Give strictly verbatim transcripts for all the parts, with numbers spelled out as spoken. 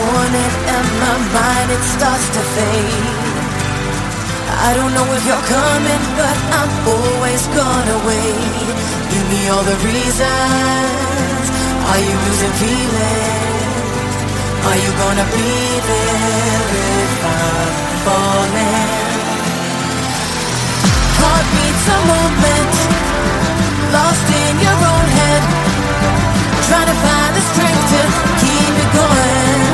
morning and my mind, it starts to fade. I don't know if you're coming, but I'm always gonna wait. Give me all the reasons. Are you losing feelings? Are you gonna be there if I'm falling? Heartbeats a moment, lost in your own head, trying to find the strength to keep it going.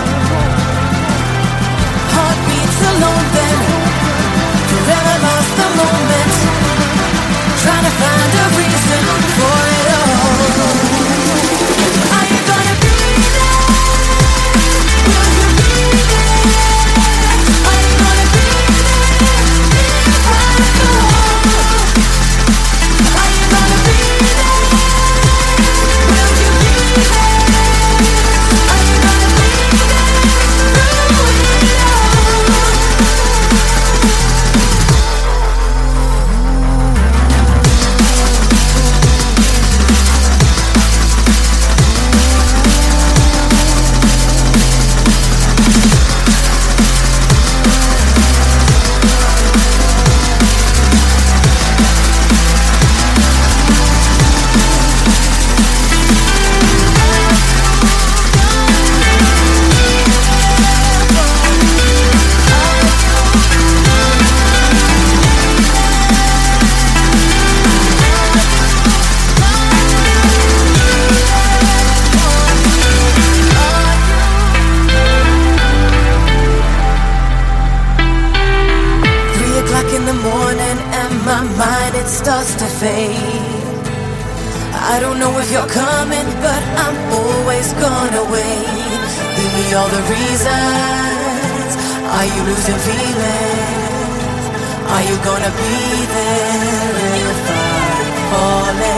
Heartbeats alone then, forever lost the moment, trying to find a reason for it all. Are you gonna be there? Will you be there? Are you gonna be there if I fall? Are you gonna be there? Will you be there? Are you gonna be there through it all? Starts to fade. I don't know if you're coming, but I'm always gonna wait. Give me all the reasons. Are you losing feelings? Are you gonna be there if I'm falling?